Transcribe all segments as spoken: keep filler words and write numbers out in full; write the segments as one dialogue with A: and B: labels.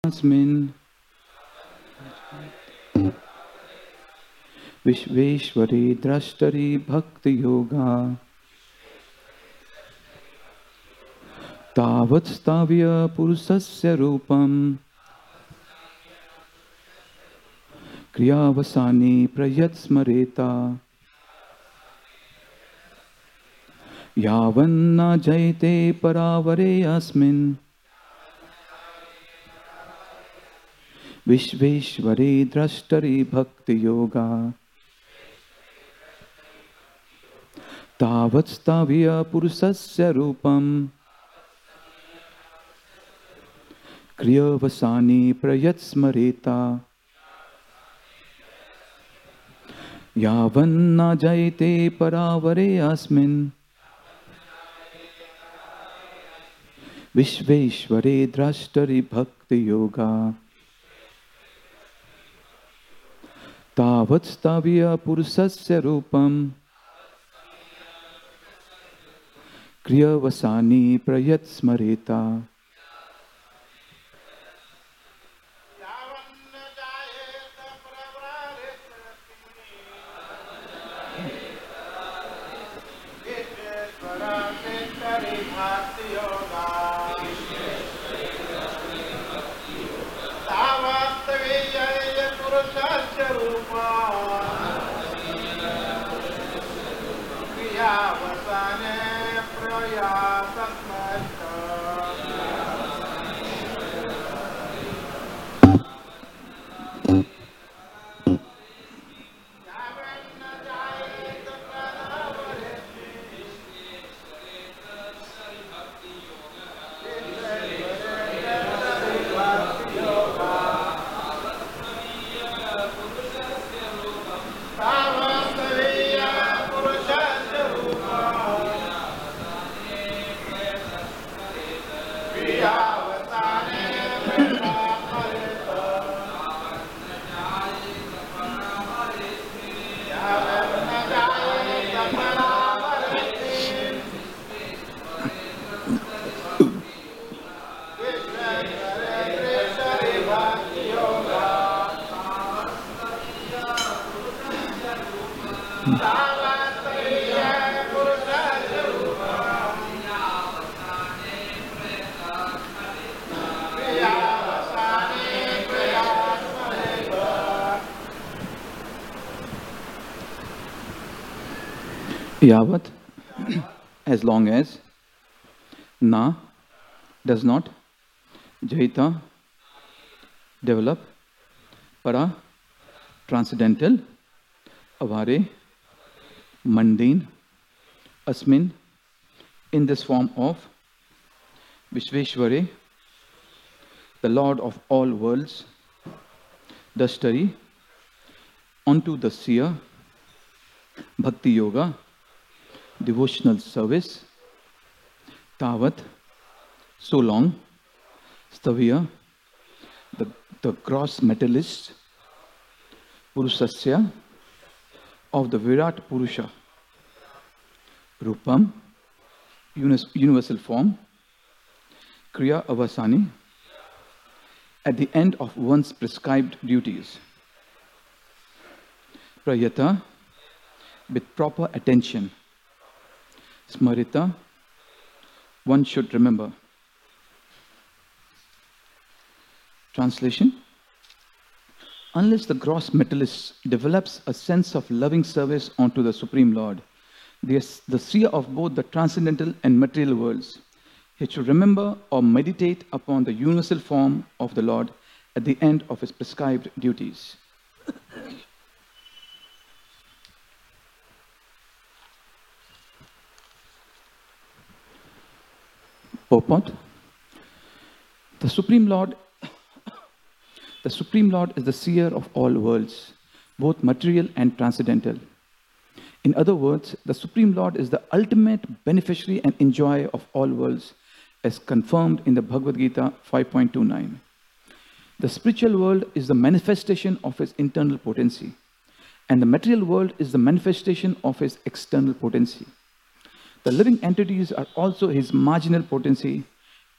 A: अस्मिन् विश्वेश्वरे द्रष्टरि भक्तियोगा तावत् स्तव्य पुरुषस्य रूपम् क्रियावसाने प्रयत्स्मरेता यावन्न जयते परावरे अस्मिन् विश्वेश्वरे द्रष्टरि भक्तियोगा तावत् स्तव्य पुरुषस्य रूपम् क्रियावसाने प्रयत्स्मरेता यावन्न जयते परावरे अस्मिन् विश्वेश्वरे द्रष्टरि भक्तियोगा तावत् स्तव्य पुरुषस्य रूपम् क्रियावसाने प्रयत्स्मरेता Yavat, as long as Na does not, Jaita, develop, Para, transcendental, Avare, mundane, Asmin, in this form of Vishveshware, the Lord of all worlds, Dashtari, onto the seer, Bhakti Yoga, devotional service, Tavat, so long, Stavya, the, the gross metallist, Purusasya, of the Virat Purusha, Rupam, universal form, Kriya Avasani, at the end of one's prescribed duties, Prayata, with proper attention, Smarita, one should remember. Translation: unless the gross metallist develops a sense of loving service unto the Supreme Lord, the, the seer of both the transcendental and material worlds, he should remember or meditate upon the universal form of the Lord at the end of his prescribed duties. Purport: the Supreme Lord, the Supreme Lord is the seer of all worlds, both material and transcendental. In other words, the Supreme Lord is the ultimate beneficiary and enjoyer of all worlds, as confirmed in the Bhagavad Gita five point two nine. The spiritual world is the manifestation of his internal potency, and the material world is the manifestation of his external potency. The living entities are also his marginal potency,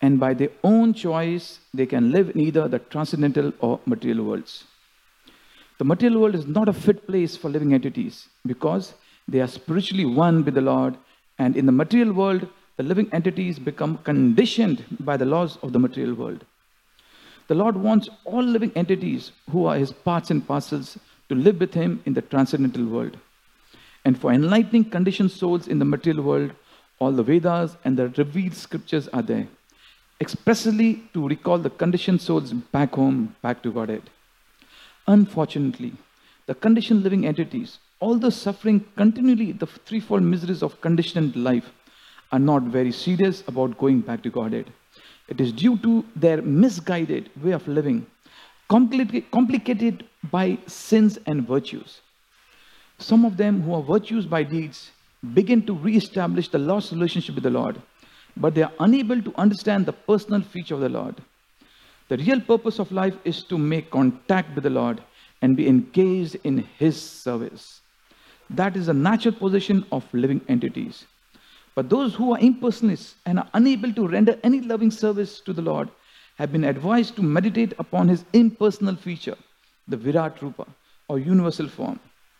A: and by their own choice, they can live in either the transcendental or material worlds. The material world is not a fit place for living entities because they are spiritually one with the Lord, and in the material world, the living entities become conditioned by the laws of the material world. The Lord wants all living entities who are his parts and parcels to live with him in the transcendental world. And for enlightening conditioned souls in the material world, all the Vedas and the revealed scriptures are there, expressly to recall the conditioned souls back home, back to Godhead. Unfortunately, the conditioned living entities, although suffering continually the threefold miseries of conditioned life, are not very serious about going back to Godhead. It is due to their misguided way of living, complicated, complicated by sins and virtues. Some of them who are virtuous by deeds begin to re-establish the lost relationship with the Lord, but they are unable to understand the personal feature of the Lord. The real purpose of life is to make contact with the Lord and be engaged in his service. That is a natural position of living entities. But those who are impersonalists and are unable to render any loving service to the Lord have been advised to meditate upon his impersonal feature, the Virat Rupa, or universal form.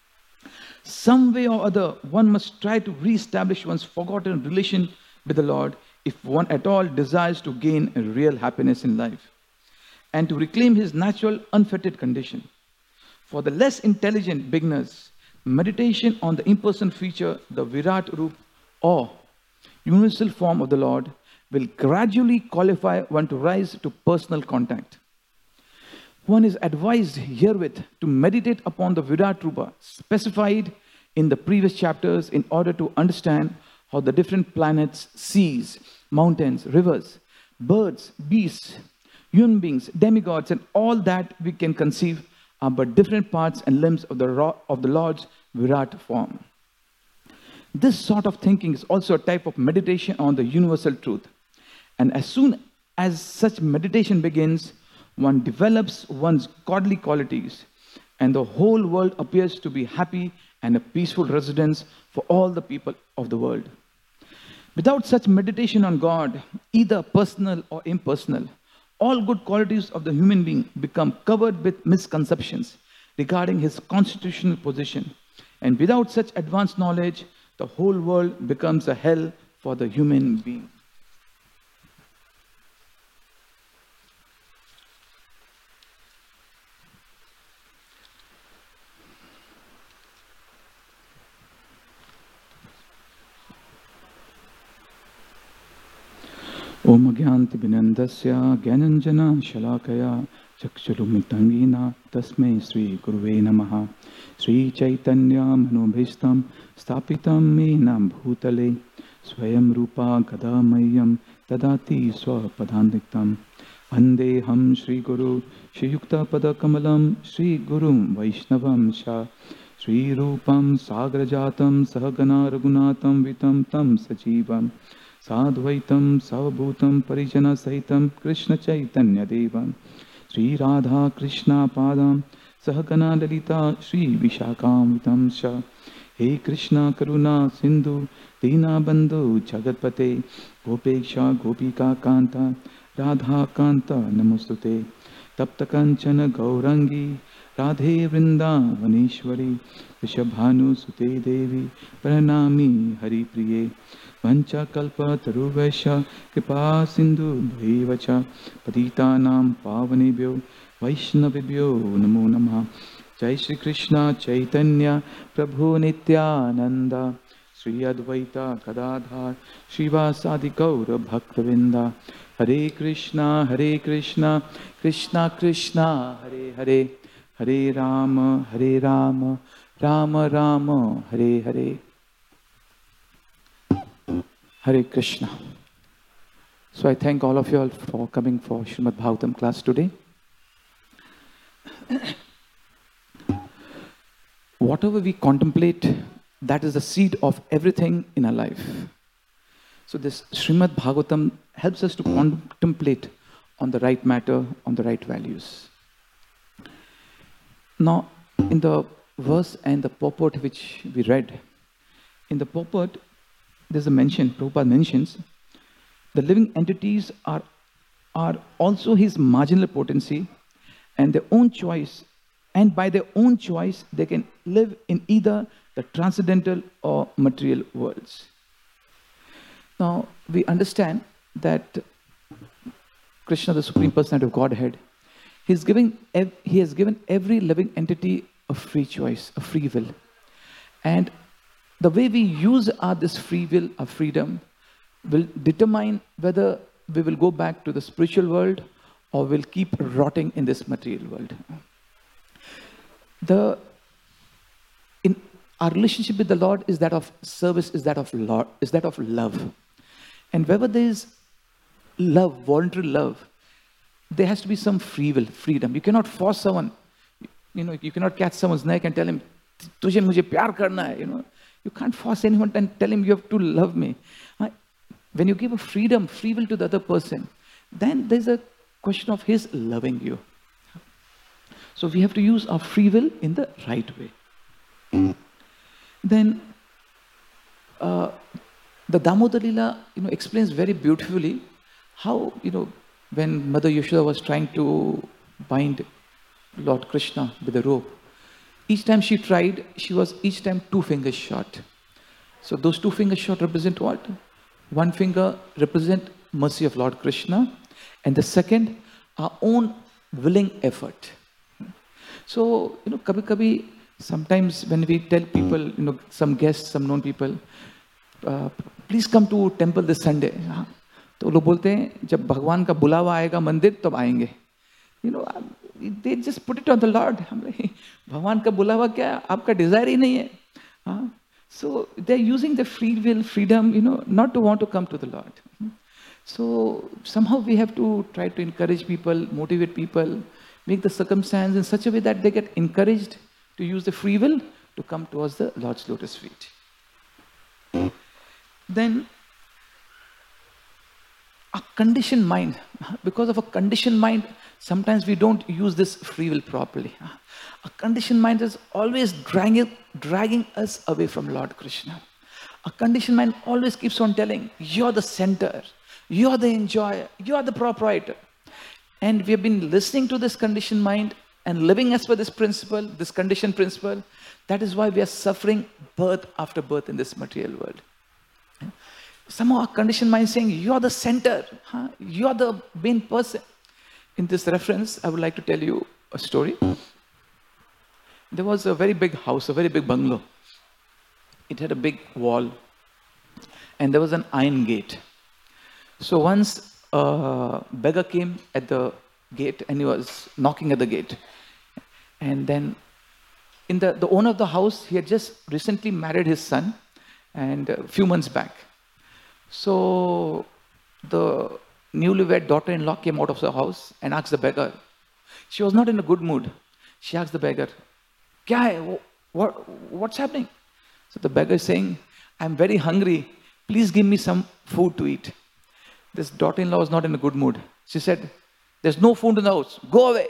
A: Some way or other, one must try to re-establish one's forgotten relation with the Lord if one at all desires to gain a real happiness in life and to reclaim his natural unfettered condition. For the less intelligent beginners, meditation on the impersonal feature, the Virat Rupa, or universal form of the Lord, will gradually qualify one to rise to personal contact. One is advised herewith to meditate upon the Virat Rupa specified in the previous chapters in order to understand how the different planets, seas, mountains, rivers, birds, beasts, human beings, demigods, and all that we can conceive are but different parts and limbs of the, of the Lord's Virat form. This sort of thinking is also a type of meditation on the universal truth. And as soon as such meditation begins, one develops one's godly qualities, and the whole world appears to be happy and a peaceful residence for all the people of the world. Without such meditation on God, either personal or impersonal, all good qualities of the human being become covered with misconceptions regarding his constitutional position. And without such advanced knowledge, the whole world becomes a hell for the human being. Om Agyanti Binandasya Gyananjana Shalakaya Chakshurummitangina Tasmai Sri Guruve Namaha Sri Chaitanya Manobhistam Stapitam Menam Bhutale Swayam Rupa Gadamayam Tadati Swapadhandiktam Vandeham Sri Guru Shri Yukta Padakamalam Sri Gurum Vaishnavam Sha Sri Rupam Sagrajatam Sahagana Ragunatam Vitam Tam Sajivam Sadvaitam Savabhutam Parijana Sahitam Krishna Chaitanya Devam Sri Radha Krishna Padam Sahagana Lalita Sri Vishakam Vitam Sha He Krishna Karuna Sindhu Dina Bandhu Jagatpate Gopeksha Gopika Kanta Radha Kanta Namostute Tapta Kanchana Gaurangi Radhe Vrindavaneshwari Vishabhanu Sute Devi Pranami Hari Priye Vancha kalpa taruvesha kripa sindhu bhaivacha patitanam pavanebhyo vaishnavibhyo namo namaha. Jai Shri Krishna Chaitanya Prabhu Nityananda Sri Advaita Gadadhar Srivasadi Gaura Bhaktavinda Hare Krishna Hare Krishna Krishna Krishna Hare Hare Hare Rama Hare Rama Rama Rama Hare Hare. Hare Krishna. So I thank all of you all for coming for Srimad Bhagavatam class today. Whatever we contemplate, that is the seed of everything in our life. So this Srimad Bhagavatam helps us to contemplate on the right matter, on the right values. Now, in the verse and the purport which we read, in the purport, there's a mention, Prabhupada mentions, the living entities are are also his marginal potency and their own choice. And by their own choice, they can live in either the transcendental or material worlds. Now, we understand that Krishna, the Supreme Personality of Godhead, he's giving, he has given every living entity a free choice, a free will. And the way we use our this free will, our freedom, will determine whether we will go back to the spiritual world or will keep rotting in this material world. The, in our relationship with the Lord is that of service, is that of Lord, is that of love. And wherever there is love, voluntary love, there has to be some free will, freedom. You cannot force someone. You know, you cannot catch someone's neck and tell him, "Tujhe mujhe pyar karna hai." You know, you can't force anyone and tell him you have to love me. When you give a freedom, free will to the other person, then there's a question of his loving you. So we have to use our free will in the right way. Then uh, the Damodar Leela, you know, explains very beautifully how, you know, when Mother Yashoda was trying to bind Lord Krishna with a rope, each time she tried, she was each time two fingers short. So those two fingers short represent what? One finger represent mercy of Lord Krishna, and the second, our own willing effort. So, you know, kabhi kabhi, sometimes when we tell people, you know, some guests, some known people, uh, please come to temple this Sunday. तो लोग बोलते हैं जब भगवान का बुलावा आएगा मंदिर तब आएंगे. You know, they just put it on the Lord. भगवान का बुलावा क्या आपका desire ही नहीं है. So they're using the free will, freedom, you know, not to want to come to the Lord. So somehow we have to try to encourage people, motivate people, make the circumstance in such a way that they get encouraged to use the free will to come towards the Lord's lotus feet. Then a conditioned mind, because of a conditioned mind, sometimes we don't use this free will properly. A conditioned mind is always dragging, dragging us away from Lord Krishna. A conditioned mind always keeps on telling, you're the center, you're the enjoyer, you're the proprietor. And we have been listening to this conditioned mind and living as per this principle, this conditioned principle. That is why we are suffering birth after birth in this material world. Somehow our conditioned mind is saying, you're the center, huh? You're the main person. In this reference, I would like to tell you a story. There was a very big house, a very big bungalow. It had a big wall and there was an iron gate. So once a beggar came at the gate and he was knocking at the gate. And then in the, the owner of the house, he had just recently married his son and a few months back. So the newlywed daughter-in-law came out of the house and asked the beggar. She was not in a good mood. She asked the beggar, Kya hai? What, what's happening? So the beggar is saying, I'm very hungry. Please give me some food to eat. This daughter-in-law was not in a good mood. She said, there's no food in the house. Go away.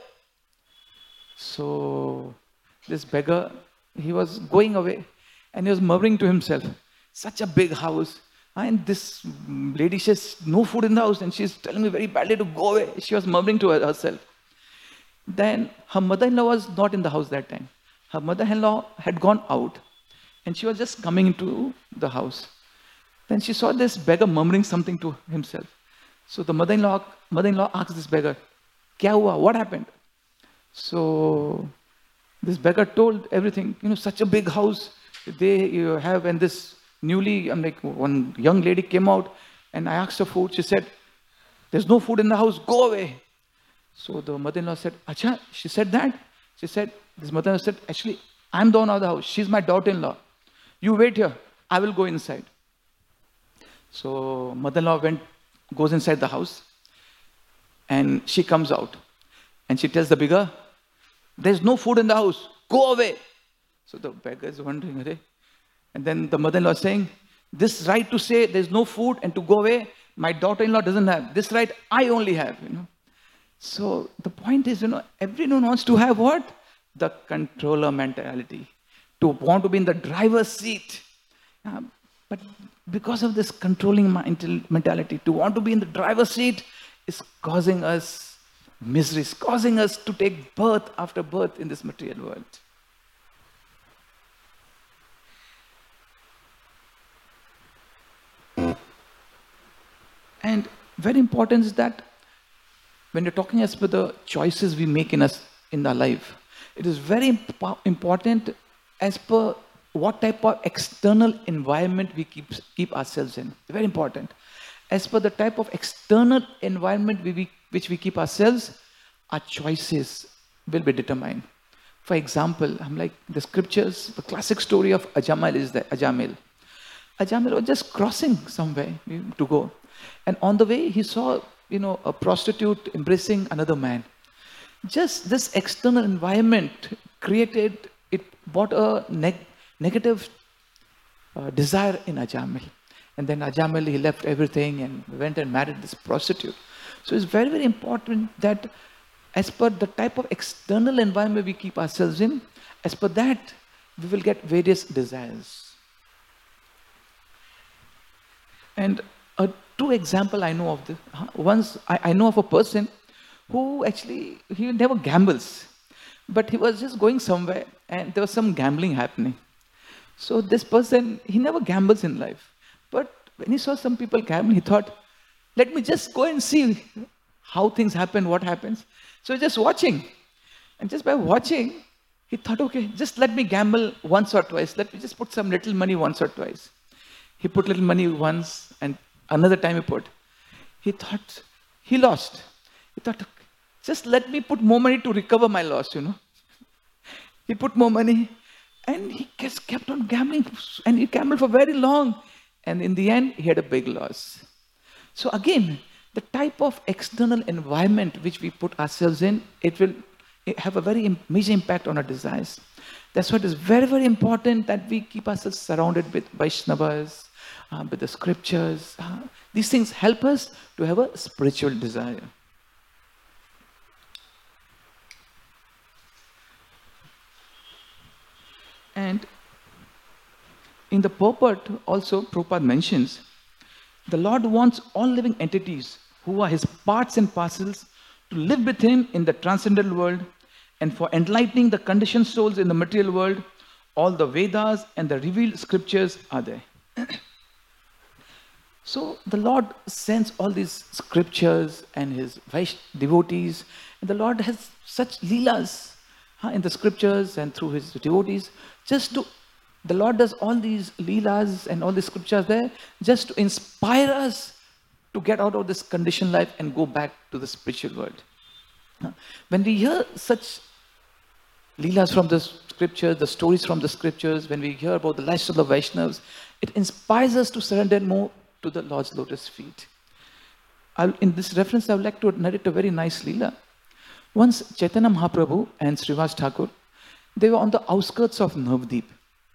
A: So this beggar, he was going away and he was murmuring to himself, such a big house. And this lady says, no food in the house. And she's telling me very badly to go away. She was murmuring to herself. Then her mother-in-law was not in the house that time. Her mother-in-law had gone out and she was just coming into the house. Then she saw this beggar murmuring something to himself. So the mother-in-law mother-in-law asked this beggar, Kya hua? What happened? So this beggar told everything. You know, such a big house they you have, and this newly, I'm like, one young lady came out and I asked her food. She said, there's no food in the house, go away. So the mother-in-law said, Acha, she said that? She said, this mother-in-law said, actually, I'm the owner of the house. She's my daughter-in-law. You wait here. I will go inside. So mother-in-law went, goes inside the house and she comes out and she tells the beggar, there's no food in the house. Go away. So the beggar is wondering, hey. And then the mother-in-law is saying, this right to say there's no food and to go away, my daughter-in-law doesn't have. This right I only have, you know. So the point is, you know, everyone wants to have what? The controller mentality. To want to be in the driver's seat. Uh, but because of this controlling mentality, to want to be in the driver's seat, is causing us misery, is causing us to take birth after birth in this material world. And very important is that when you're talking as per the choices we make in us in our life, it is very imp- important as per what type of external environment we keep, keep ourselves in. Very important. As per the type of external environment we, we, which we keep ourselves, our choices will be determined. For example, I'm like the scriptures, the classic story of Ajamal is that Ajamil. Ajamil was just crossing somewhere to go. And on the way, he saw, you know, a prostitute embracing another man. Just this external environment created, it brought a neg- negative uh, desire in Ajamil. And then Ajamil, he left everything and went and married this prostitute. So it's very, very important that as per the type of external environment we keep ourselves in, as per that, we will get various desires. And a two example I know of this. Once I, I know of a person who actually, he never gambles, but he was just going somewhere and there was some gambling happening. So this person, he never gambles in life. But when he saw some people gambling, he thought, let me just go and see how things happen, what happens. So just watching. And just by watching, he thought, okay, just let me gamble once or twice. Let me just put some little money once or twice. He put little money once and another time he put. He thought, he lost. He thought, just let me put more money to recover my loss, you know. He put more money and he just kept on gambling and he gambled for very long. And in the end, he had a big loss. So again, the type of external environment which we put ourselves in, it will have a very major impact on our desires. That's why it is very, very important that we keep ourselves surrounded with Vaishnavas, uh, with the scriptures. Uh, these things help us to have a spiritual desire. And in the purport also, Prabhupada mentions, the Lord wants all living entities who are his parts and parcels to live with him in the transcendental world, and for enlightening the conditioned souls in the material world, all the Vedas and the revealed scriptures are there. So the Lord sends all these scriptures and his devotees, and the Lord has such leelas huh, in the scriptures and through his devotees, just to, the Lord does all these leelas and all the scriptures there, just to inspire us to get out of this conditioned life and go back to the spiritual world. When we hear such leelas from the scriptures, the stories from the scriptures, when we hear about the lifestyle of Vaishnavas, it inspires us to surrender more to the Lord's lotus feet. I'll, in this reference, I would like to narrate a very nice leela. Once Chaitanya Mahaprabhu and Srivas Thakur, they were on the outskirts of Navdeep.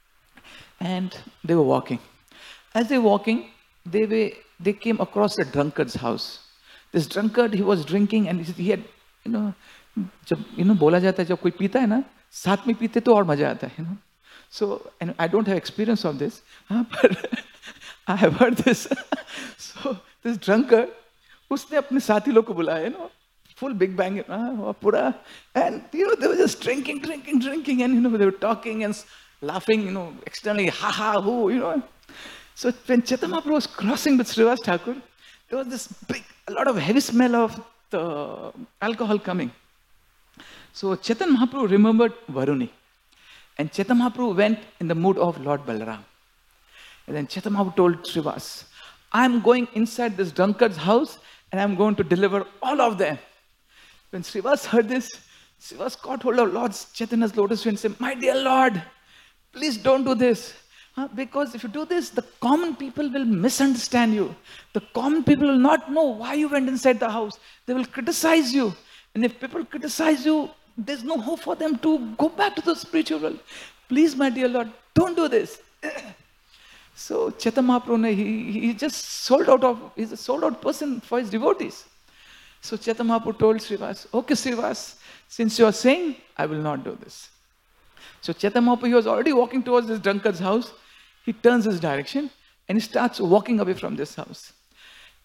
A: And they were walking. As they were walking, they were, they came across a drunkard's house. This drunkard, he was drinking and he had, you know, जब you know बोला जाता है जब कोई पीता है ना साथ में पीते तो और मजा आता है, you know. So, and I don't have experience of this, huh, but I have heard this. So this drunkard, उसने अपने साथी लोग को बुलाया, you know, full big bang, uh, pura, and you know they were just drinking, drinking, drinking, and you know they were talking and laughing, you know, externally, ha ha, who, you know. So when Chaitanya Mahaprabhu was crossing with Srivas Thakur, there was this big, a lot of heavy smell of the alcohol coming. So Chaitanya Mahaprabhu remembered Varuni. And Chaitanya Mahaprabhu went in the mood of Lord Balaram. And then Chaitanya Mahaprabhu told Srivas, I'm going inside this drunkard's house and I'm going to deliver all of them. When Srivas heard this, Srivas caught hold of Lord Chaitanya's lotus feet and said, my dear Lord, please don't do this. Huh? Because if you do this, the common people will misunderstand you. The common people will not know why you went inside the house. They will criticize you. And if people criticize you, there's no hope for them to go back to the spiritual world. Please, my dear Lord, don't do this. So Chaitanya Mahaprabhu, he, he just sold out of, he's a sold out person for his devotees. So Chaitanya Mahaprabhu told Srivas, okay Srivas, since you are saying, I will not do this. So Chaitanya Mahaprabhu, he was already walking towards this drunkard's house. He turns his direction and he starts walking away from this house.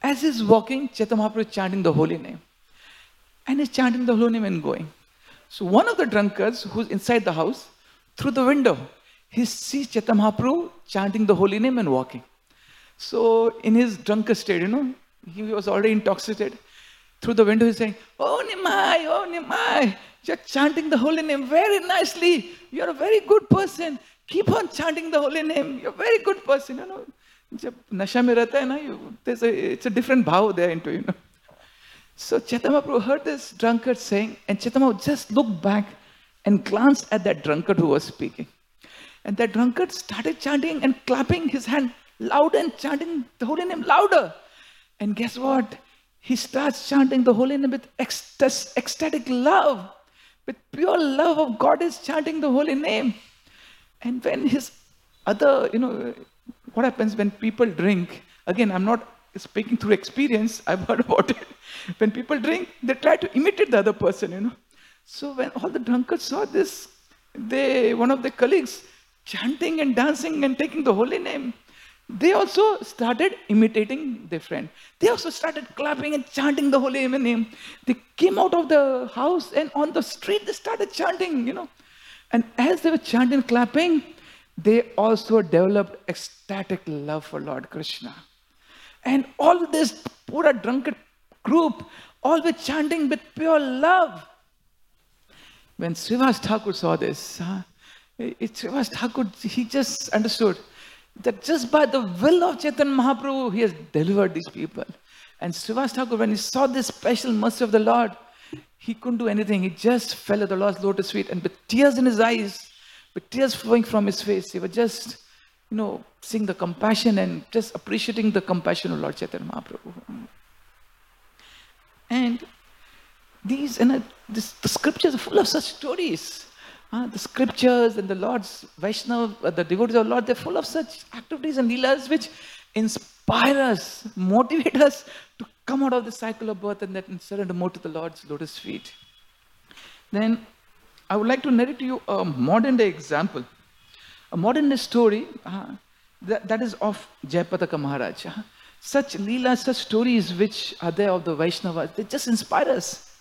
A: as he's walking, Chaitanya Mahaprabhu is chanting the holy name. And he's chanting the holy name and going. So one of the drunkards who's inside the house, through the window, he sees Chaitanya Mahaprabhu chanting the holy name and walking. So in his drunkard state, you know, he was already intoxicated. Through the window, he's saying, "Oh Nimai, oh Nimai, you're chanting the holy name very nicely. You're a very good person. Keep on chanting the holy name. You're a very good person." You know, जब नशा में रहता है ना, you, there's a, it's a different bhav there into, you know. So Chaitanya Mahaprabhu heard this drunkard saying, and Chaitanya Mahaprabhu just looked back and glanced at that drunkard who was speaking. And that drunkard started chanting and clapping his hand loud and chanting the holy name louder. And guess what? He starts chanting the holy name with ecst- ecstatic love, with pure love of God is chanting the holy name. And when his other, you know, what happens when people drink, again, I'm not speaking through experience, I've heard about it. When people drink, they try to imitate the other person, you know. So when all the drunkards saw this, they, one of their colleagues, chanting and dancing and taking the holy name, they also started imitating their friend. They also started clapping and chanting the holy name. They came out of the house and on the street they started chanting, you know. And as they were chanting and clapping, they also developed ecstatic love for Lord Krishna. And all this poor drunkard group, all were chanting with pure love. When Srivas Thakur saw this, uh, it, Srivas Thakur, he just understood that just by the will of Chaitanya Mahaprabhu, he has delivered these people. And Srivas Thakur, when he saw this special mercy of the Lord, he couldn't do anything. He just fell at the Lord's lotus feet, and with tears in his eyes, with tears flowing from his face, he was just, you know, seeing the compassion and just appreciating the compassion of Lord Chaitanya Mahaprabhu. And these, and uh, this, the scriptures are full of such stories. Uh, the scriptures and the Lord's Vaishnava, uh, the devotees of the Lord, they're full of such activities and leelas which inspire us, motivate us to come out of the cycle of birth and then surrender more to the Lord's lotus feet. Then I would like to narrate to you a modern day example, a modern day story uh, that, that is of Jayapataka Maharaj. Uh, such leelas, such stories which are there of the Vaishnavas, they just inspire us.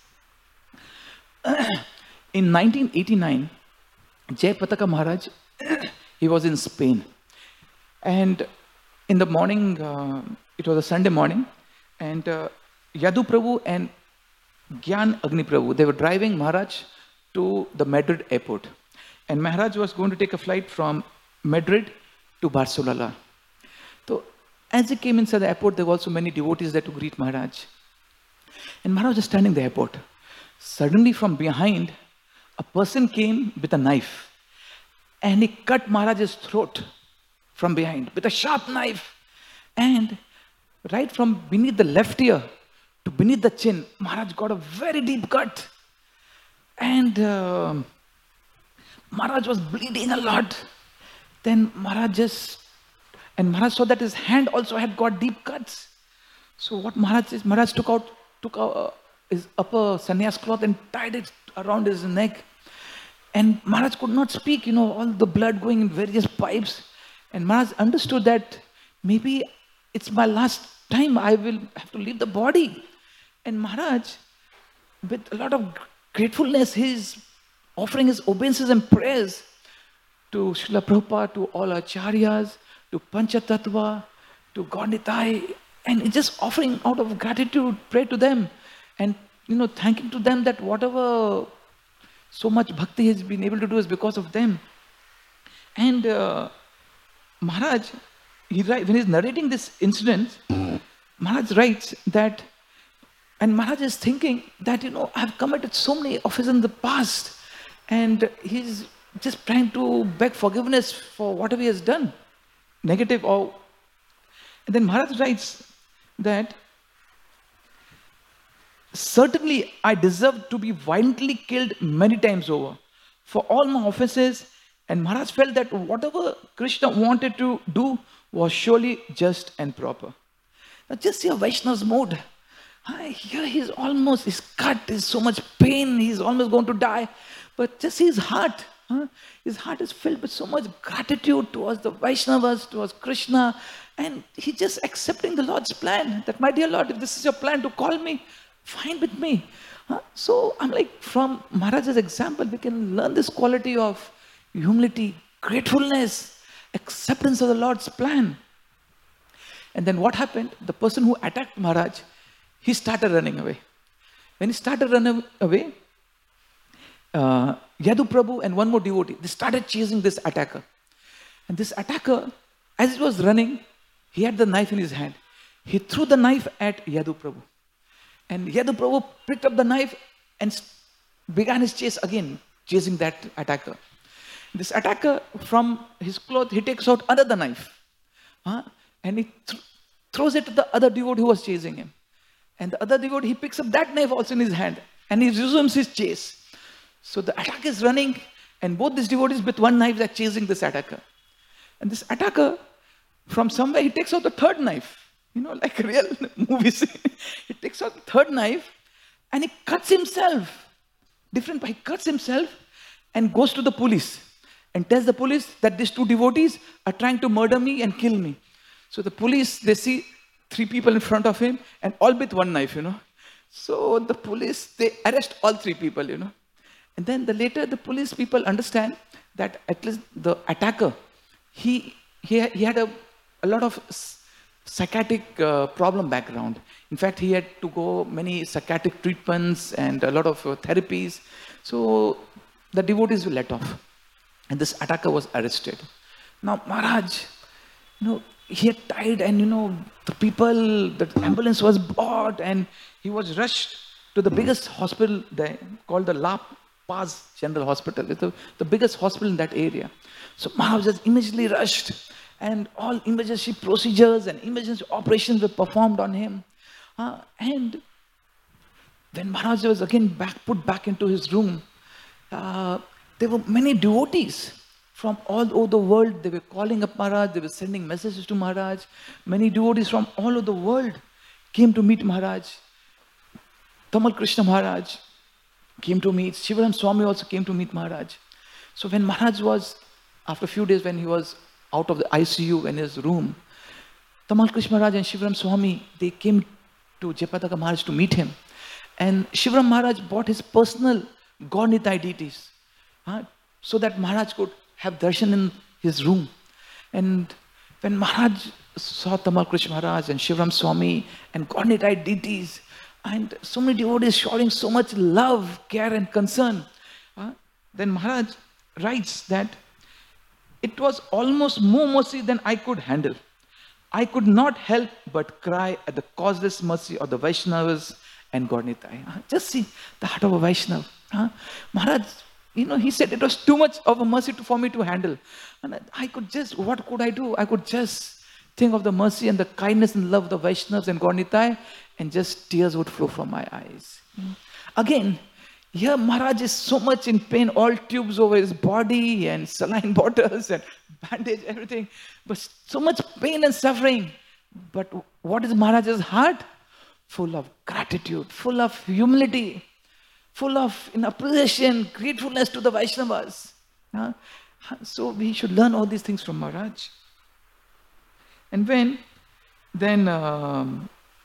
A: In nineteen eighty-nine, Jayapataka Maharaj, he was in Spain. And in the morning, uh, it was a Sunday morning, and uh, Yadu Prabhu and Gyan Agni Prabhu, they were driving Maharaj to the Madrid airport. And Maharaj was going to take a flight from Madrid to Barcelona. So as he came inside the airport, there were also many devotees there to greet Maharaj. And Maharaj was standing in the airport. Suddenly from behind, a person came with a knife and he cut Maharaj's throat from behind with a sharp knife. And right from beneath the left ear to beneath the chin, Maharaj got a very deep cut. And uh, Maharaj was bleeding a lot. Then Maharaj just, and Maharaj saw that his hand also had got deep cuts. So what Maharaj is, Maharaj took out, took out uh, his upper sannyas cloth and tied it around his neck. And Maharaj could not speak, you know, all the blood going in various pipes. And Maharaj understood that maybe it's my last time, I will have to leave the body. And Maharaj, with a lot of gratefulness, he's offering his obeisances and prayers to Srila Prabhupada, to all acharyas, to Panchatattva, to Gaunitai, and he's just offering out of gratitude, pray to them. And, you know, thanking to them that whatever so much bhakti he's been able to do is because of them. And uh, Maharaj, he, when he's narrating this incident, Maharaj writes that, and Maharaj is thinking that, you know, I've committed so many offenses in the past, and he's just trying to beg forgiveness for whatever he has done, negative or... And then Maharaj writes that, certainly I deserve to be violently killed many times over for all my offenses, and Maharaj felt that whatever Krishna wanted to do was surely just and proper. Now just see a Vaishnava's mood. Here he's almost, his cut is so much pain, he's almost going to die. But just see his heart. Huh? His heart is filled with so much gratitude towards the Vaishnavas, towards Krishna. And he just accepting the Lord's plan, that, my dear Lord, if this is your plan to call me, fine with me. Uh, so I'm like, from Maharaj's example, we can learn this quality of humility, gratefulness, acceptance of the Lord's plan. And then what happened? The person who attacked Maharaj, he started running away. When he started running away, uh, Yadu Prabhu and one more devotee, they started chasing this attacker. And this attacker, as he was running, he had the knife in his hand. He threw the knife at Yadu Prabhu. And Yadu Prabhu picked up the knife and began his chase again, chasing that attacker. This attacker, from his cloth, he takes out another knife. Huh? And he th- throws it to the other devotee who was chasing him. And the other devotee, he picks up that knife also in his hand. And he resumes his chase. So the attacker is running, and both these devotees with one knife are chasing this attacker. And this attacker, from somewhere, he takes out the third knife. You know, like a real movie scene. He takes out the third knife and he cuts himself. Different, he cuts himself and goes to the police and tells the police that these two devotees are trying to murder me and kill me. So the police, they see three people in front of him and all with one knife, you know. So the police, they arrest all three people, you know. And then the later the police people understand that at least the attacker, he, he, he had a, a lot of psychiatric uh, problem background. In fact, he had to go many psychiatric treatments and a lot of uh, therapies. So the devotees were let off. And this attacker was arrested. Now Maharaj, you know, he had died, and you know, the people, the ambulance was brought and he was rushed to the biggest hospital there called the La Paz General Hospital. It's the, the biggest hospital in that area. So Maharaj was immediately rushed. And all emergency procedures and emergency operations were performed on him. Uh, and when Maharaj was again back, put back into his room, uh, there were many devotees from all over the world. They were calling up Maharaj, they were sending messages to Maharaj. Many devotees from all over the world came to meet Maharaj. Tamal Krishna Maharaj came to meet. Shivaram Swami also came to meet Maharaj. So when Maharaj was, after a few days when he was out of the I C U in his room, Tamal Krishna Maharaj and Shivaram Swami, they came to Jayapataka Maharaj to meet him. And Shivaram Maharaj brought his personal God-Nitai deities uh, so that Maharaj could have darshan in his room. And when Maharaj saw Tamal Krishna Maharaj and Shivaram Swami and God-Nitai deities, and so many devotees showing so much love, care and concern, uh, then Maharaj writes that it was almost more mercy than I could handle. I could not help but cry at the causeless mercy of the Vaishnavas and God-Nitai. Uh, just see the heart of a Vaishnava. Uh, Maharaj, you know, he said it was too much of a mercy to, for me to handle. And I could just, what could I do? I could just think of the mercy and the kindness and love of the Vaishnavas and God-Nitai, and just tears would flow from my eyes. Mm. Again, here Maharaj is so much in pain, all tubes over his body and saline bottles and bandage, everything. But so much pain and suffering. But what is Maharaj's heart? Full of gratitude, full of humility, full of in appreciation, gratefulness to the Vaishnavas. Uh, so we should learn all these things from Maharaj. And when, then um,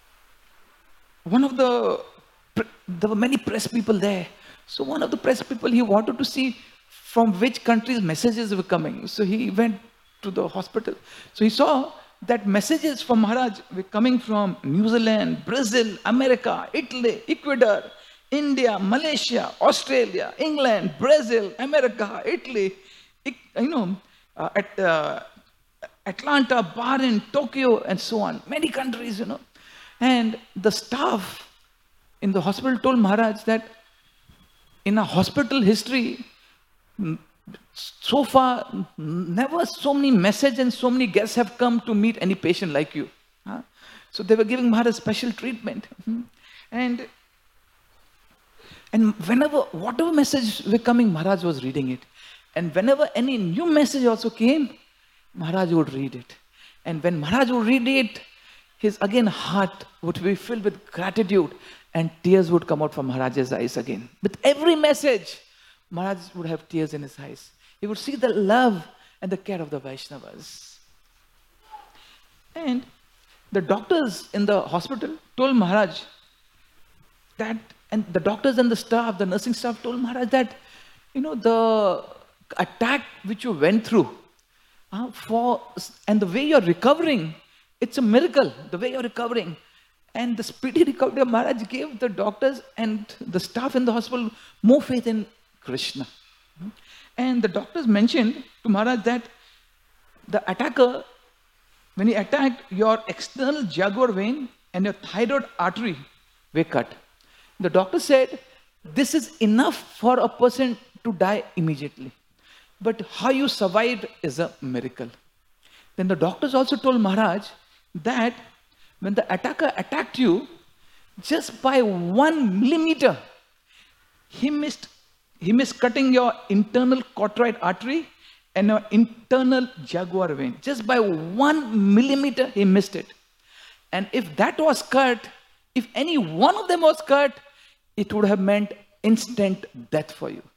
A: one of the, there were many press people there. So one of the press people, he wanted to see from which countries messages were coming. So he went to the hospital. So he saw that messages from Maharaj were coming from New Zealand, Brazil, America, Italy, Ecuador, India, Malaysia, Australia, England, Brazil, America, Italy, you know, uh, at uh, Atlanta, Bahrain, Tokyo, and so on. Many countries, you know. And the staff in the hospital told Maharaj that in a hospital history, so far, never so many messages and so many guests have come to meet any patient like you. Huh? So they were giving Maharaj special treatment. Hmm? And, and whenever, whatever message were coming, Maharaj was reading it. And whenever any new message also came, Maharaj would read it. And when Maharaj would read it, his again heart would be filled with gratitude and tears would come out from Maharaj's eyes again. With every message, Maharaj would have tears in his eyes. He would see the love and the care of the Vaishnavas. And the doctors in the hospital told Maharaj that, and the doctors and the staff, the nursing staff told Maharaj that, you know, the attack which you went through, uh, for, and the way you're recovering, it's a miracle, the way you're recovering. And the speedy recovery of Maharaj gave the doctors and the staff in the hospital more faith in Krishna. And the doctors mentioned to Maharaj that the attacker, when he attacked, your external jugular vein and your thyroid artery were cut. The doctor said, this is enough for a person to die immediately. But how you survived is a miracle. Then the doctors also told Maharaj that when the attacker attacked you, just by one millimeter, he missed, he missed cutting your internal carotid artery and your internal jugular vein. Just by one millimeter, he missed it. And if that was cut, if any one of them was cut, it would have meant instant death for you.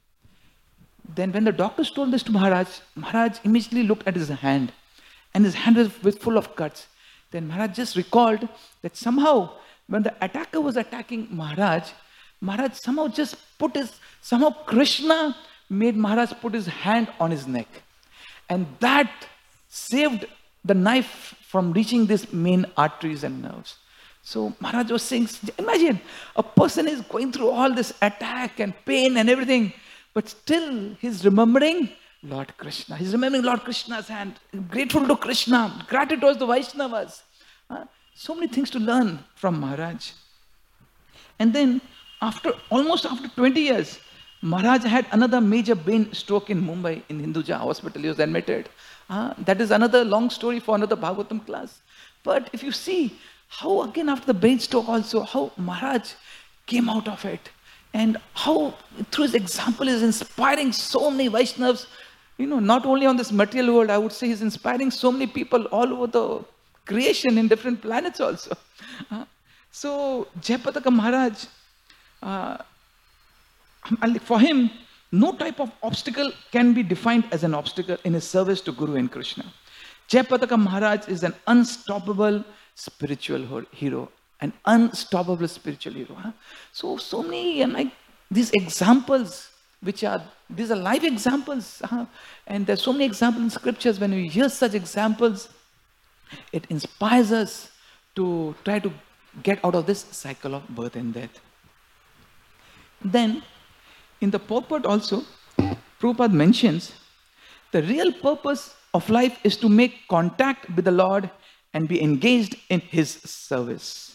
A: Then when the doctors told this to Maharaj, Maharaj immediately looked at his hand, and his hand was full of cuts. Then Maharaj just recalled that somehow when the attacker was attacking Maharaj, Maharaj somehow just put his, somehow Krishna made Maharaj put his hand on his neck. And that saved the knife from reaching these main arteries and nerves. So Maharaj was saying, imagine a person is going through all this attack and pain and everything, but still he's remembering Lord Krishna. He's remembering Lord Krishna's hand, grateful to Krishna, gratitude towards the Vaishnavas. Uh, so many things to learn from Maharaj. And then after, almost after twenty years, Maharaj had another major brain stroke in Mumbai, in Hinduja Hospital. He was admitted. Uh, that is another long story for another Bhagavatam class. But if you see how again after the brain stroke also, how Maharaj came out of it. And how through his example is inspiring so many Vaishnavas, you know, not only on this material world, I would say he's inspiring so many people all over the creation in different planets also. Uh, so Jayapataka Maharaj, uh, for him, no type of obstacle can be defined as an obstacle in his service to Guru and Krishna. Jayapataka Maharaj is an unstoppable spiritual hero, an unstoppable spiritual hero. Huh? So, so many, and like these examples, which are, these are live examples. Huh? And there's so many examples in scriptures. When we hear such examples, it inspires us to try to get out of this cycle of birth and death. Then, in the purport also, Prabhupada mentions, the real purpose of life is to make contact with the Lord and be engaged in His service.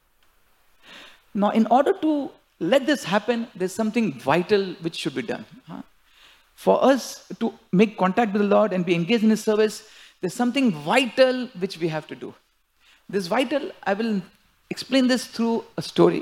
A: Now, in order to let this happen, there's something vital which should be done. Huh? For us to make contact with the Lord and be engaged in His service, there's something vital which we have to do. This vital, I will explain this through a story.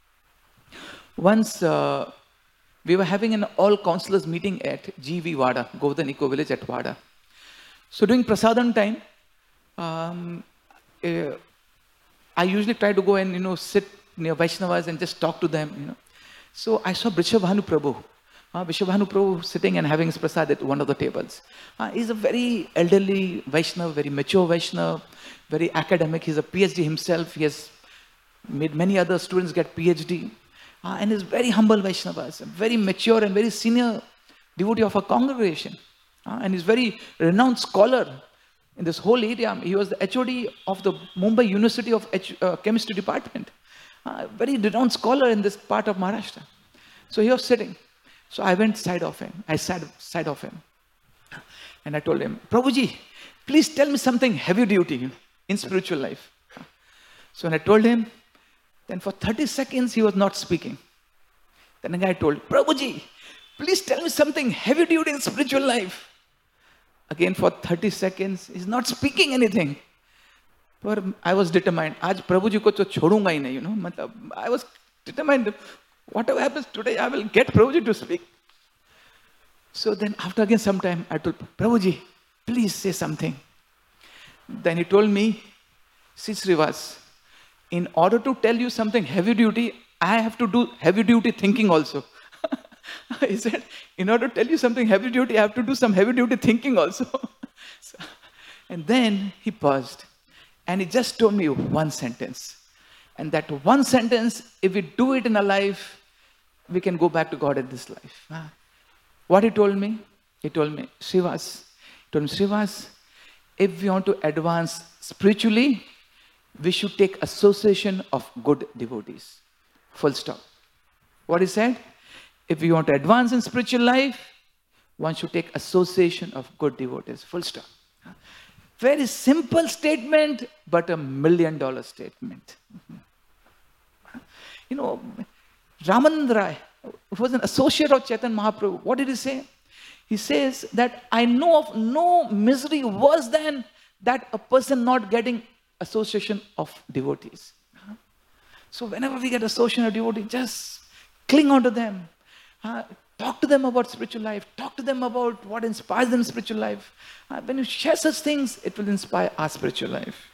A: Once uh, we were having an all counselors meeting at G V Wada, Govardhan Eco Village at Wada. So during Prasadam time, um, uh, I usually try to go and, you know, sit near Vaishnavas and just talk to them, you know. So I saw Vrishabhanu Prabhu. Uh, Vrishabhanu Prabhu sitting and having his prasad at one of the tables. Uh, he's a very elderly Vaishnava, very mature Vaishnava, very academic. He's a PhD himself. He has made many other students get PhD. Uh, and is very humble Vaishnava, a very mature and very senior devotee of our congregation. Uh, and he's very renowned scholar in this whole area. He was the H O D of the Mumbai University of H uh, Chemistry Department. Uh, very renowned scholar in this part of Maharashtra. So he was sitting. So I went side of him. I sat side of him. And I told him, Prabhuji, please tell me something heavy duty in spiritual life. So when I told him, then for thirty seconds he was not speaking. Then the guy told, Prabhuji, please tell me something heavy duty in spiritual life. Again for thirty seconds, he's not speaking anything. But I was determined. Aaj Prabhuji ko to chhodunga hi nahi, you know. Matlab, I was determined. Whatever happens today, I will get Prabhuji to speak. So then after again some time, I told Prabhuji, please say something. Then he told me, see Srivas, in order to tell you something heavy duty, I have to do heavy duty thinking also. He said, in order to tell you something heavy duty, I have to do some heavy duty thinking also. So, and then he paused. And he just told me one sentence. And that one sentence, if we do it in our life, we can go back to God in this life. What he told me? He told me, Srivas, he told me, Srivas, if we want to advance spiritually, we should take association of good devotees. Full stop. What he said? If we want to advance in spiritual life, one should take association of good devotees. Full stop. Very simple statement, but a million dollar statement. You know, Ramanand Rai was an associate of Chaitanya Mahaprabhu. What did he say? He says that I know of no misery worse than that a person not getting association of devotees. So whenever we get association of devotees, just cling on to them. Uh, talk to them about spiritual life. Talk to them about what inspires them in spiritual life. Uh, when you share such things, it will inspire our spiritual life.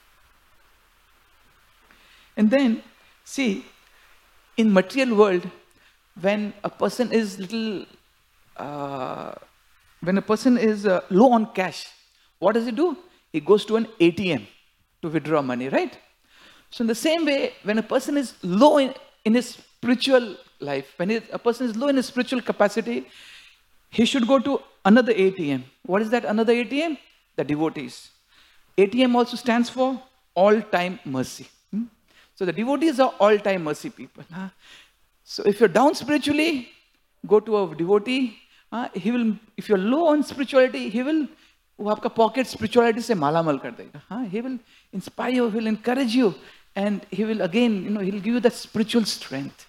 A: And then, see, in material world, when a person is little, uh, when a person is uh, low on cash, what does he do? He goes to an A T M to withdraw money, right? So in the same way, when a person is low in, in his spiritual life, when a person is low in his spiritual capacity, he should go to another A T M. What is that another A T M? The devotees. A T M also stands for all-time mercy. Hmm? So the devotees are all-time mercy people. Huh? So if you're down spiritually, go to a devotee. Uh, he will, if you're low on spirituality, he will, वो आपका pocket spirituality से मालामाल कर देगा. Huh? He will inspire you, he will encourage you, and he will again, you know, he'll give you that spiritual strength.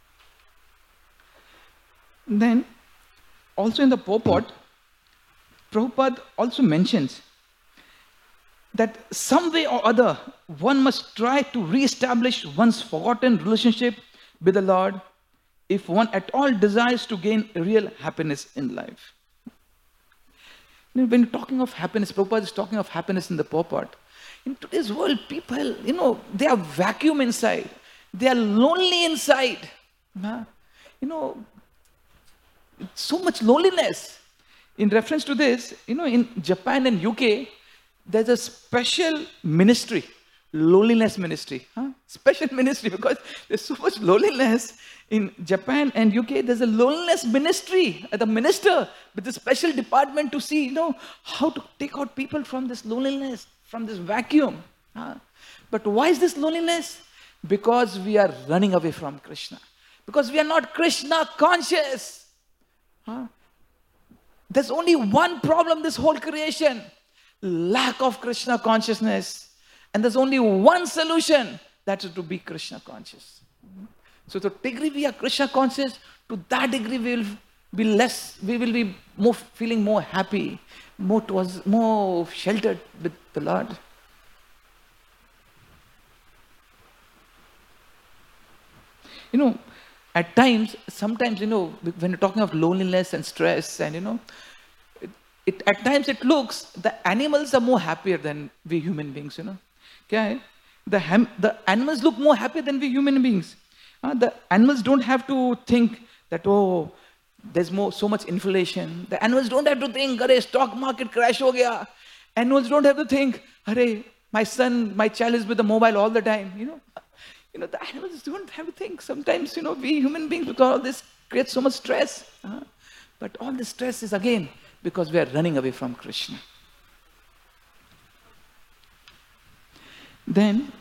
A: Then, also in the purport, Prabhupada also mentions that some way or other, one must try to re-establish one's forgotten relationship with the Lord if one at all desires to gain real happiness in life. You know, when you're talking of happiness, Prabhupada is talking of happiness in the purport. In today's world, people, you know, they are vacuum inside. They are lonely inside. Uh, you know, so much loneliness. In reference to this, you know, in Japan and U K, there's a special ministry, loneliness ministry. Huh? Special ministry because there's so much loneliness. In Japan and U K, there's a loneliness ministry, the minister with a special department to see, you know, how to take out people from this loneliness, from this vacuum. Huh? But why is this loneliness? Because we are running away from Krishna. Because we are not Krishna conscious. Huh? There's only one problem, this whole creation. Lack of Krishna consciousness. And there's only one solution, that is to be Krishna conscious. So to the degree we are Krishna conscious, to that degree we will be less, we will be more feeling more happy, more towards, more sheltered with the Lord. You know, at times, sometimes, you know, when you're talking of loneliness and stress and, you know, it, it, at times it looks, the animals are more happier than we human beings, you know. Okay? The, ham, the animals look more happy than we human beings. Uh, the animals don't have to think that, oh, there's more, so much inflation. The animals don't have to think, arey, stock market crash ho gaya. Animals don't have to think, arey, my son, my child is with the mobile all the time, you know. You know, the animals don't have to think. Sometimes, you know, we human beings, because all this creates so much stress. Uh, but all this stress is again because we are running away from Krishna. Then,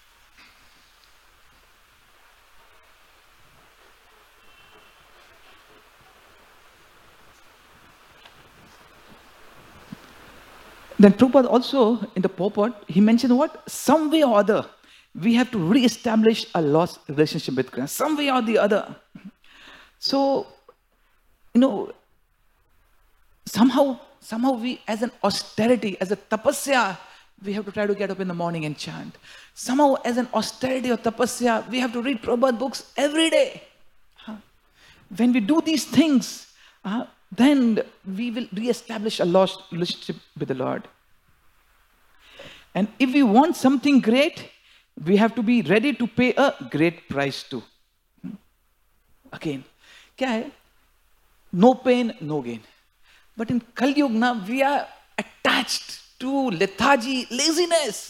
A: then Prabhupada also, in the purport, he mentioned what? Some way or other, we have to re-establish a lost relationship with Krishna. Some way or the other. So, you know, somehow, somehow we, as an austerity, as a tapasya, we have to try to get up in the morning and chant. Somehow, as an austerity or tapasya, we have to read Prabhupada books every day. When we do these things, uh, then we will re-establish a lost relationship with the Lord. And if we want something great, we have to be ready to pay a great price too. Again, kya hai? No pain, no gain. But in Kali Yuga, we are attached to lethargy, laziness.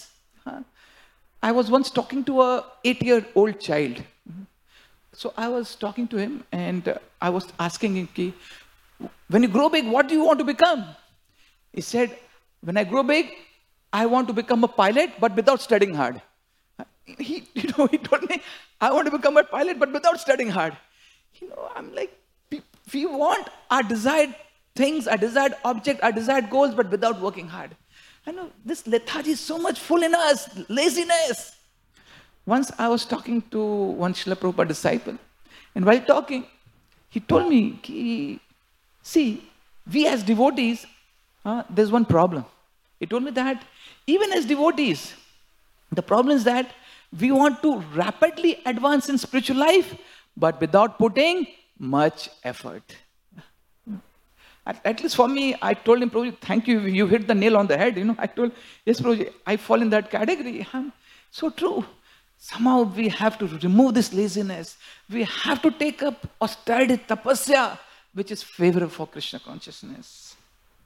A: Huh? I was once talking to a eight-year-old child. So I was talking to him and uh, I was asking him, Ki, when you grow big, what do you want to become? He said, when I grow big, I want to become a pilot, but without studying hard. He, you know, he told me, I want to become a pilot, but without studying hard. You know, I'm like, we, we want our desired things, our desired object, our desired goals, but without working hard. I know this lethargy is so much full in us, laziness. Once I was talking to one Srila Prabhupada disciple, and while talking, he told me, Ki, see, we as devotees, uh, there's one problem. He told me that even as devotees, the problem is that we want to rapidly advance in spiritual life, but without putting much effort. At, at least for me, I told him, Prabhuji, thank you, you hit the nail on the head. You know, I told, yes, Prabhuji, I fall in that category. Um, so true. Somehow we have to remove this laziness. We have to take up austerity, tapasya, which is favorable for Krishna consciousness.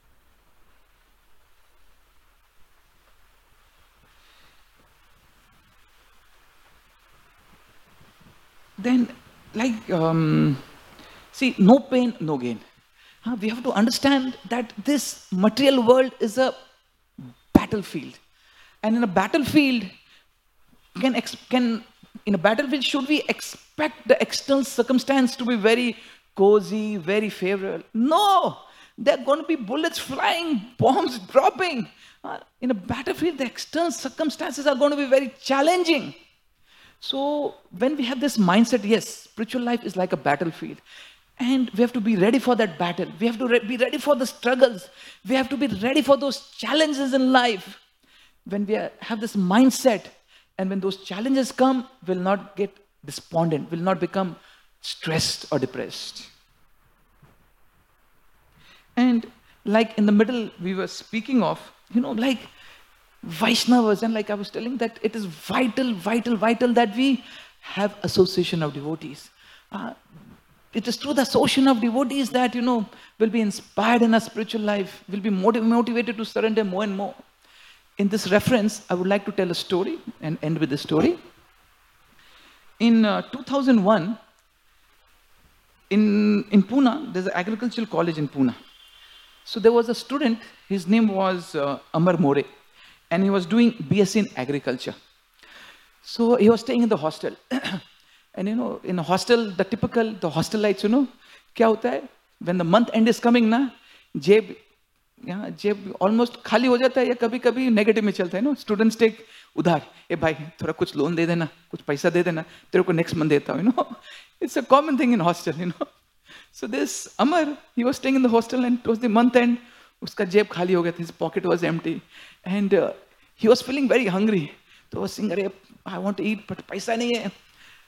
A: Then, like, um, see, no pain, no gain. Uh, we have to understand that this material world is a battlefield. And in a battlefield, can, ex can in a battlefield, should we expect the external circumstance to be very cozy, very favorable? No! There are going to be bullets flying, bombs dropping. Uh, in a battlefield, the external circumstances are going to be very challenging. So when we have this mindset, yes, spiritual life is like a battlefield. And we have to be ready for that battle. We have to re be ready for the struggles. We have to be ready for those challenges in life. When we are, have this mindset, and when those challenges come, we'll not get despondent, will not become stressed or depressed. And like in the middle, we were speaking of, you know, like Vaishnavas, and like I was telling that it is vital, vital, vital that we have association of devotees. Uh, it is through the association of devotees that, you know, will be inspired in our spiritual life, will be motiv motivated to surrender more and more. In this reference, I would like to tell a story and end with the story. In uh, two thousand one, in, in Pune, there's an agricultural college in Pune. So there was a student, his name was uh, Amar More. And he was doing B S c in agriculture. So he was staying in the hostel. And you know, in a hostel, the typical, the hostelites, you know, kya hota hai? When the month end is coming, na, jeb, yeah, jeb almost khali ho jata hai, ya kabhi kabhi negative mein chalta hai, no? Students take udhar. Eh bhai, thoda kuch loan de dena, kuch paisa de dena, tere ko next month deta hu, you know. It's a common thing in hostel, you know. So this Amar, he was staying in the hostel and it was the month end. Uska jeb khali ho gaya, his pocket was empty. And uh, he was feeling very hungry. So he was saying, I want to eat, but paisa nahi hai.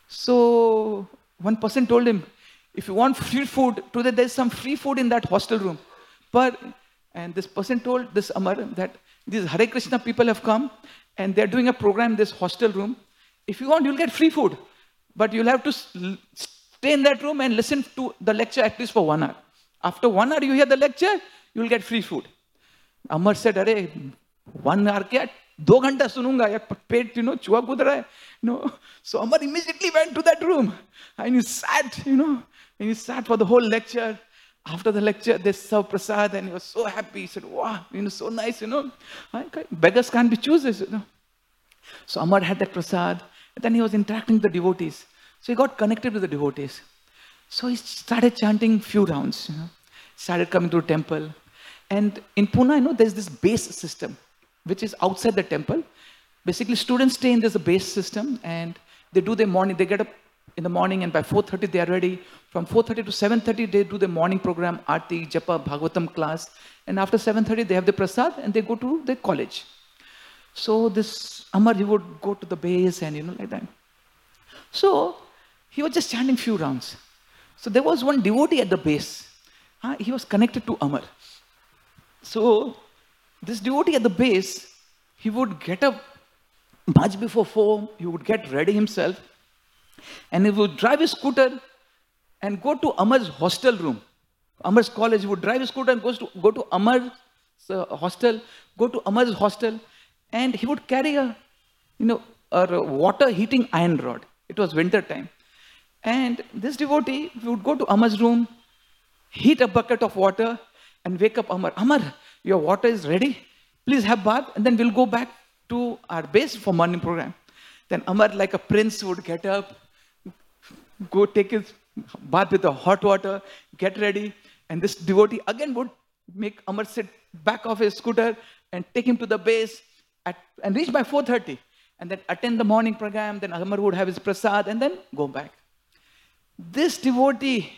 A: So one person told him, if you want free food, today there's some free food in that hostel room. But, and this person told this Amar that these Hare Krishna people have come and they're doing a program in this hostel room. If you want, you'll get free food. But you'll have to stay in that room and listen to the lecture at least for one hour. After one hour you hear the lecture, you'll get free food. Amar said, Are, one hour kya? Do ghanta sununga, ya pet, you know, chua kud raha hai. No. So Amar immediately went to that room and he sat, you know, and he sat for the whole lecture. After the lecture, they served prasad and he was so happy. He said, wow, you know, so nice, you know. Beggars can't be choosers, you know. So Amar had that prasad. And then he was interacting with the devotees. So he got connected with the devotees. So he started chanting few rounds, you know. Started coming to the temple. And in Pune, you know, there's this base system, which is outside the temple. Basically, students stay in this base system and they do their morning. They get up in the morning and by four thirty they are ready. From four thirty to seven thirty, they do their morning program, Aarti, Japa, Bhagavatam class. And after seven thirty, they have the prasad and they go to the college. So this Amar, he would go to the base and, you know, like that. So he was just chanting few rounds. So there was one devotee at the base. Uh, he was connected to Amar. So this devotee at the base, he would get up much before four, he would get ready himself, and he would drive his scooter and go to Amar's hostel room. Amar's college, he would drive his scooter and goes to, go to Amar's uh, hostel, go to Amar's hostel, and he would carry a you know, a water heating iron rod. It was winter time. And this devotee would go to Amar's room, heat a bucket of water, and wake up Amar. Amar, your water is ready. Please have bath, and then we'll go back to our base for morning program. Then Amar, like a prince, would get up, go take his bath with the hot water, get ready, and this devotee again would make Amar sit back off his scooter and take him to the base at, and reach by four thirty. And then attend the morning program, then Amar would have his prasad, and then go back. This devotee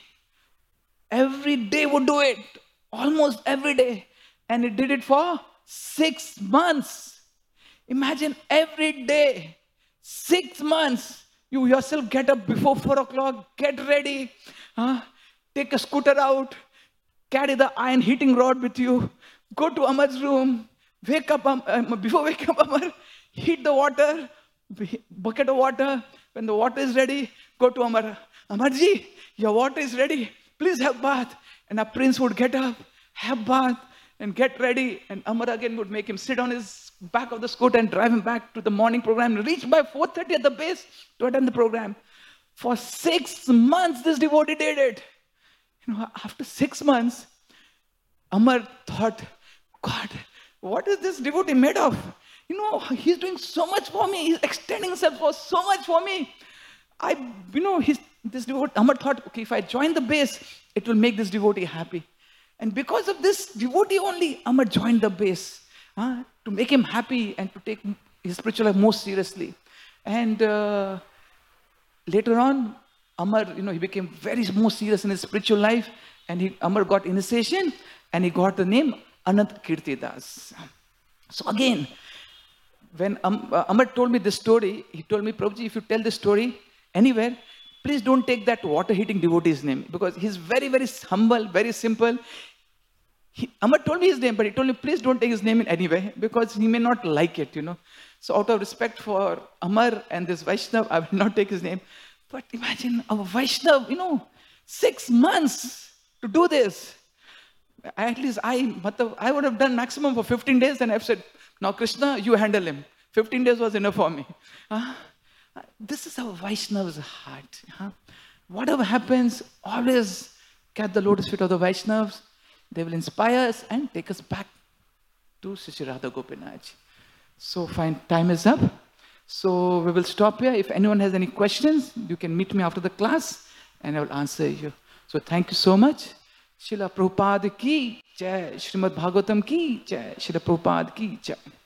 A: every day would do it, almost every day. And he did it for six months. Imagine every day, six months, you yourself get up before four o'clock, get ready, huh? Take a scooter out, carry the iron heating rod with you, go to Amar's room, wake up, um, um, before wake up Amar, heat the water, bucket of water. When the water is ready, go to Amar. Amarji, your water is ready. Please have bath. And a prince would get up, have bath, and get ready. And Amar again would make him sit on his back of the scooter and drive him back to the morning program. Reach by four thirty at the base to attend the program. For six months, this devotee did it. You know, after six months, Amar thought, God, what is this devotee made of? You know, he's doing so much for me. He's extending himself for so much for me. I, you know, he's, this devotee, Amar thought, okay, if I join the base, it will make this devotee happy. And because of this devotee only, Amar joined the base uh, to make him happy and to take his spiritual life more seriously. And uh, later on, Amar, you know, he became very more serious in his spiritual life, and he, Amar got initiation, and he got the name Anant Kirtidas. So again, when um, uh, Amar told me this story, he told me, Prabhuji, if you tell this story anywhere, please don't take that water heating devotee's name, because he's very, very humble, very simple. He, Amar told me his name, but he told me, please don't take his name in any way, because he may not like it, you know. So out of respect for Amar and this Vaishnav, I will not take his name. But imagine a Vaishnav, you know, six months to do this. At least I, I would have done maximum for fifteen days, and I've said, now Krishna, you handle him. fifteen days was enough for me. Uh, this is our Vaishnav's heart. Huh? Whatever happens, always catch the lotus feet of the Vaishnavs. They will inspire us and take us back to Sri Radha Gopinath. So fine, time is up. So we will stop here. If anyone has any questions, you can meet me after the class and I will answer you. So thank you so much. Srila Prabhupada ki jai, Srimad Bhagavatam ki jai, Srila Prabhupada ki jai.